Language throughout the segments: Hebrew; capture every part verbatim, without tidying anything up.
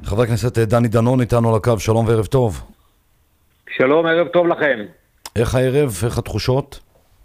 חבר הכנסת דני דנון איתנו על הקו, שלום וערב טוב. שלום, ערב טוב לכם. איך הערב, איך התחושות?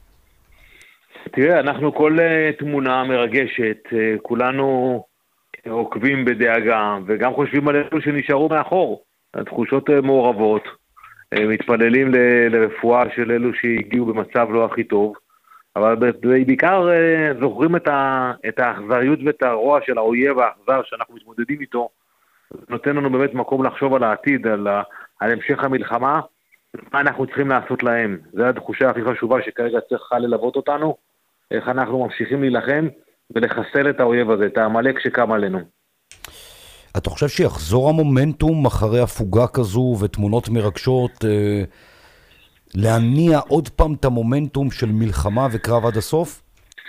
תראה, אנחנו כל uh, תמונה מרגשת, uh, כולנו עוקבים בדאגה, וגם חושבים על אלו שנשארו מאחור. התחושות uh, מעורבות, uh, מתפללים ל- לרפואה של אלו שהגיעו במצב לא הכי טוב, אבל בעיקר uh, זוכרים את, ה- את האכזריות ואת הרוע של האויב האכזר שאנחנו מתמודדים איתו, נותן לנו באמת מקום לחשוב על העתיד, על, ה- על המשך המלחמה, מה אנחנו צריכים לעשות להם. זו התחושה הכי חשובה שכרגע צריכה ללוות אותנו, איך אנחנו ממשיכים להילחם ולחסל את האויב הזה, את העמלק שקם עלינו. אתה חושב שיחזור המומנטום אחרי הפוגה כזו ותמונות מרגשות, אה, להניע עוד פעם את המומנטום של מלחמה וקרב עד הסוף?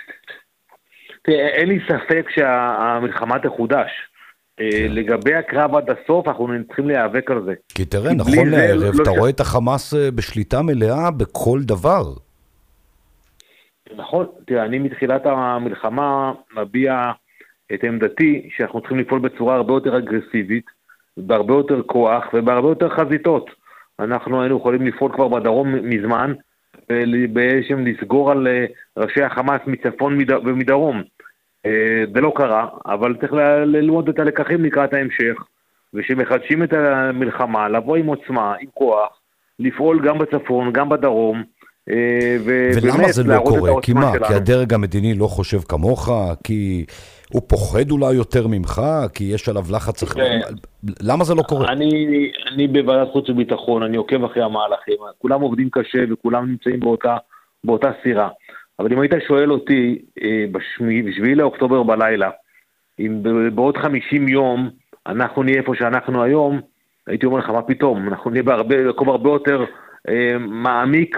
תראה, אין לי ספק שהמלחמה תחודש. כן. לגבי הקרב עד הסוף, אנחנו צריכים להיאבק על זה. כי תראה, נכון לערב, אתה רואה את החמאס בשליטה מלאה בכל דבר. נכון, תראה, אני מתחילת המלחמה מביע את עמדתי שאנחנו צריכים לפעול בצורה הרבה יותר אגרסיבית, בהרבה יותר כוח ובהרבה יותר חזיתות. אנחנו היינו יכולים לפעול כבר בדרום מזמן, ובעצם לסגור על ראשי החמאס מצפון ומדרום. זה לא קרה, אבל צריך ללמוד את הלקחים לקראת ההמשך, ושמחדשים את המלחמה, לבוא עם עוצמה, עם כוח, לפעול גם בצפון, גם בדרום, ולמה זה לא קורה? כי מה? כי הדרג המדיני לא חושב כמוך? כי הוא פוחד אולי יותר ממך? כי יש עליו לחץ אחר? למה זה לא קורה? אני בוועדת חוץ וביטחון, אני עוקב אחרי המהלכים, כולם עובדים קשה וכולם נמצאים באותה סירה. אבל אם היית שואל אותי בשביעי לאוקטובר בלילה, אם בעוד חמישים יום אנחנו נהיה איפה שאנחנו היום, הייתי אומר לך מה פתאום, אנחנו נהיה בהרבה, הרבה יותר מעמיק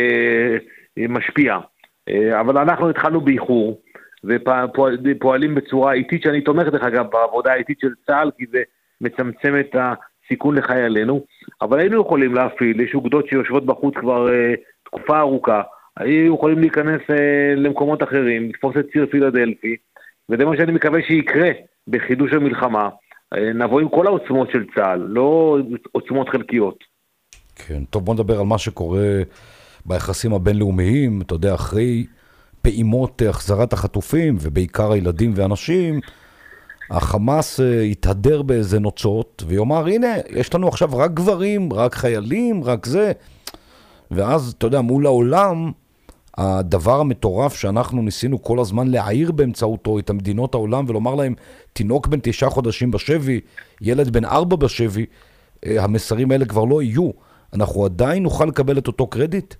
ומשפיע. אבל אנחנו התחלנו באיחור, ופועלים בצורה איטית, שאני תומכת לך גם בעבודה האיטית של צה"ל, כי זה מצמצם את הסיכון לחיילינו, אבל היינו יכולים להפעיל, יש אוגדות שיושבות בחוץ כבר תקופה ארוכה, היו יכולים להיכנס למקומות אחרים, לתפוס את ציר פילדלפי, וזה מה שאני מקווה שיקרה בחידוש המלחמה. נבוא עם כל העוצמות של צה"ל, לא עוצמות חלקיות. כן, טוב, בוא נדבר על מה שקורה ביחסים הבינלאומיים. אתה יודע, אחרי פעימות החזרת החטופים, ובעיקר הילדים ואנשים, החמאס יתהדר באיזה נוצות, ויאמר, הנה, יש לנו עכשיו רק גברים, רק חיילים, רק זה. ואז, אתה יודע, מול העולם, הדבר המטורף שאנחנו ניסינו כל הזמן להעיר באמצעותו את המדינות העולם, ולומר להם, תינוק בן תשעה חודשים בשבי, ילד בן ארבע בשבי, המסרים האלה כבר לא יהיו. אנחנו עדיין נוכל לקבל את אותו קרדיט?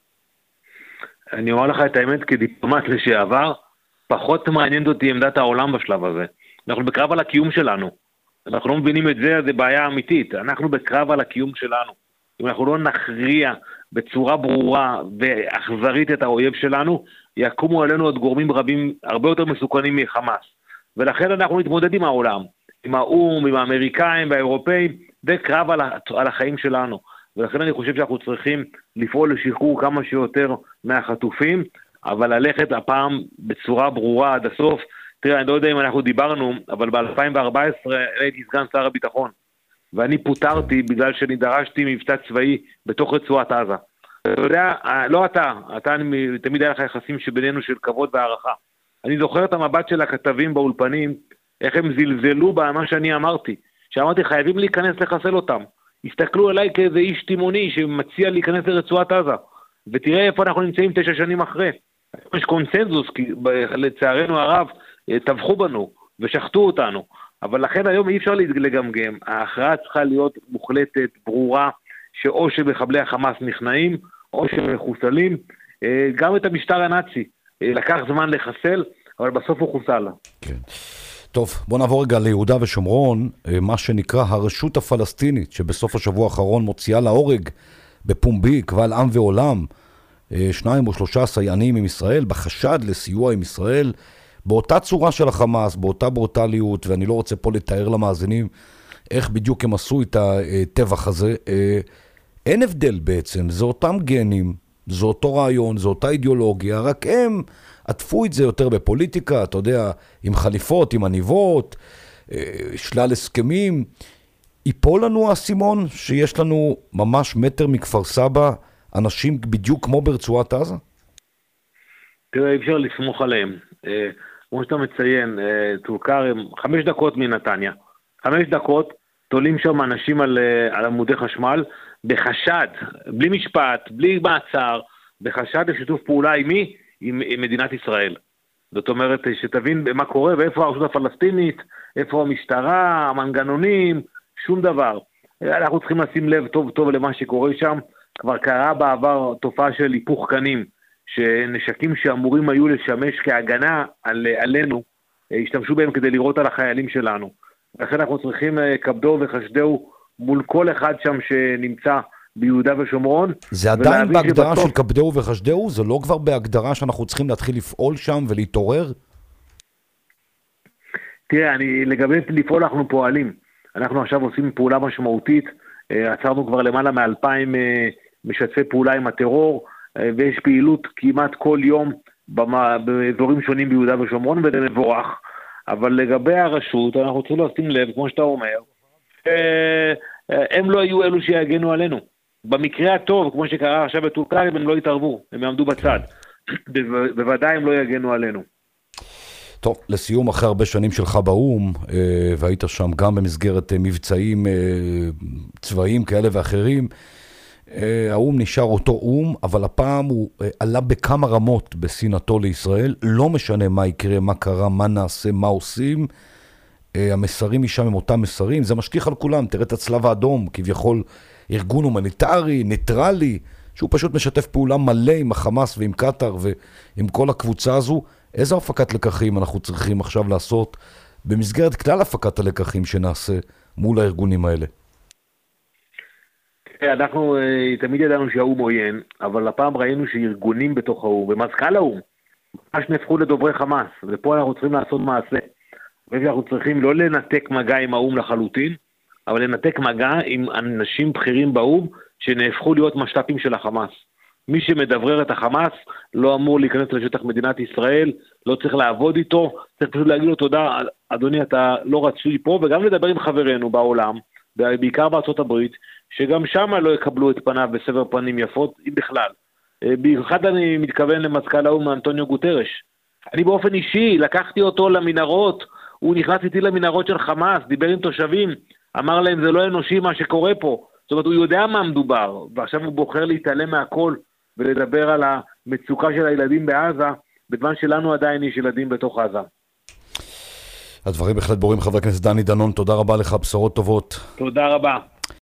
אני אומר לך את האמת, כדיפלומט לשעבר, פחות מעניינת אותי עמדת העולם בשלב הזה. אנחנו בקרב על הקיום שלנו. אנחנו לא מבינים את זה, זה בעיה אמיתית. אנחנו בקרב על הקיום שלנו. אם אנחנו לא נכריע בצורה ברורה ואכזרית את האויב שלנו, יקומו עלינו עוד גורמים רבים הרבה יותר מסוכנים מחמאס. ולכן אנחנו נתמודדים עם העולם, עם האום, עם האמריקאים והאירופאים, בקרב על, על החיים שלנו. ולכן אני חושב שאנחנו צריכים לפעול לשחרור כמה שיותר מהחטופים, אבל ללכת הפעם בצורה ברורה עד הסוף. תראה, אני לא יודע אם אנחנו דיברנו, אבל ב-אלפיים וארבע עשרה הייתי סגן שר הביטחון. ואני פוטרתי בגלל שאני דרשתי מבצע צבאי בתוך רצועת עזה. אתה יודע, לא אתה, אתה תמיד היה לך יחסים שבינינו של כבוד והערכה. אני זוכר את המבט של הכתבים באולפנים, איך הם זלזלו במה שאני אמרתי. שאמרתי, חייבים להיכנס לחסל אותם. הסתכלו עליי כאיזה איש תימוני שמציע להיכנס לרצועת עזה. ותראה איפה אנחנו נמצאים תשע שנים אחרי. יש קונסנזוס, כי לצערנו הרב, טבחו בנו ושחטו אותנו. אבל לכן היום אי אפשר לגמגם. ההכרעה צריכה להיות מוחלטת, ברורה, שאו שמחבלי החמאס נכנעים, או שמחוסלים. גם את המשטר הנאצי לקח זמן לחסל, אבל בסוף הוא חוסל. כן. טוב, בוא נעבור רגע ליהודה ושומרון, מה שנקרא הרשות הפלסטינית, שבסוף השבוע האחרון מוציאה להורג בפומבי, קבל עם ועולם, שניים או שלושה סייענים עם ישראל, בחשד לסיוע עם ישראל, באותה צורה של החמאס, באותה ברוטליות, ואני לא רוצה פה לתאר למאזינים איך בדיוק הם עשו את הטבח הזה. אין הבדל בעצם, זה אותם גנים, זה אותו רעיון, זה אותה אידיאולוגיה, רק הם עטפו את זה יותר בפוליטיקה, אתה יודע, עם חליפות, עם עניבות, שלל הסכמים. ייפול לנו האסימון שיש לנו ממש מטר מכפר סבא אנשים בדיוק כמו ברצועת עזה? תראה, אי אפשר לסמוך עליהם. כמו שאתה מציין, טול כרם, חמש דקות מנתניה. חמש דקות, תולים שם אנשים על, על עמודי חשמל, בחשד, בלי משפט, בלי מעצר, בחשד לשיתוף פעולה עם מי? עם, עם מדינת ישראל. זאת אומרת, שתבין מה קורה ואיפה הרשות הפלסטינית, איפה המשטרה, המנגנונים, שום דבר. אנחנו צריכים לשים לב טוב טוב למה שקורה שם. כבר קרה בעבר תופעה של היפוך קנים, שנשקים שאמורים היו לשמש כהגנה על, עלינו, השתמשו בהם כדי לראות על החיילים שלנו. לכן אנחנו צריכים כבדו וחשדהו מול כל אחד שם שנמצא ביהודה ושומרון. זה עדיין בהגדרה שבתוך... של כבדהו וחשדהו? זה לא כבר בהגדרה שאנחנו צריכים להתחיל לפעול שם ולהתעורר? תראה, אני, לגבי לפעול אנחנו פועלים. אנחנו עכשיו עושים פעולה משמעותית, עצרנו כבר למעלה מאלפיים משתפי פעולה עם הטרור, ויש פעילות כמעט כל יום באזורים שונים ביהודה ושומרון, וזה מבורך. אבל לגבי הרשות, אנחנו צריכים לשים לב, כמו שאתה אומר, הם לא היו אלו שיגנו עלינו. במקרה הטוב, כמו שקרה עכשיו בטול כרם, הם לא יתערבו, הם יעמדו בצד. בוודאי הם לא יגנו עלינו. טוב, לסיום, אחרי הרבה שנים שלך באום, והיית שם גם במסגרת מבצעים צבאיים כאלה ואחרים, האום נשאר אותו אום, אבל הפעם הוא עלה בכמה רמות בסינתו לישראל, לא משנה מה יקרה, מה קרה, מה נעשה, מה עושים, המסרים משם הם אותם מסרים, זה משליך על כולם, תראה את הצלב האדום, כביכול ארגון הומניטרי, ניטרלי, שהוא פשוט משתף פעולה מלא עם החמאס ועם קטר ועם כל הקבוצה הזו. איזה הפקת לקחים אנחנו צריכים עכשיו לעשות במסגרת כלל הפקת הלקחים שנעשה מול הארגונים האלה? אנחנו תמיד ידענו שהאום עוין, אבל הפעם ראינו שארגונים בתוך האום, ומזכ"ל האום, ממש נהפכו לדוברי חמאס, ופה אנחנו צריכים לעשות מעשה. ואנחנו צריכים לא לנתק מגע עם האום לחלוטין, אבל לנתק מגע עם אנשים בכירים באום, שנהפכו להיות משת"פים של החמאס. מי שמדברר את החמאס לא אמור להיכנס לשטח מדינת ישראל, לא צריך לעבוד איתו, צריך פשוט להגיד לו תודה, אדוני אתה לא רצוי פה, וגם לדבר עם חברינו בעולם, בעיקר בארצות הברית, שגם שם לא יקבלו את פניו בסבר פנים יפות, אם בכלל. במיוחד אני מתכוון למזכ"ל האום אנטוניו גוטרש. אני באופן אישי לקחתי אותו למנהרות, הוא נכנס איתי למנהרות של חמאס, דיבר עם תושבים, אמר להם זה לא אנושי מה שקורה פה. זאת אומרת, הוא יודע מה מדובר, ועכשיו הוא בוחר להתעלם מהכל, ולדבר על המצוקה של הילדים בעזה, בזמן שלנו עדיין יש ילדים בתוך עזה. הדברים בהחלט ברורים, חבר הכנסת דני דנון, תודה רבה לך, בשורות טובות. תודה רבה.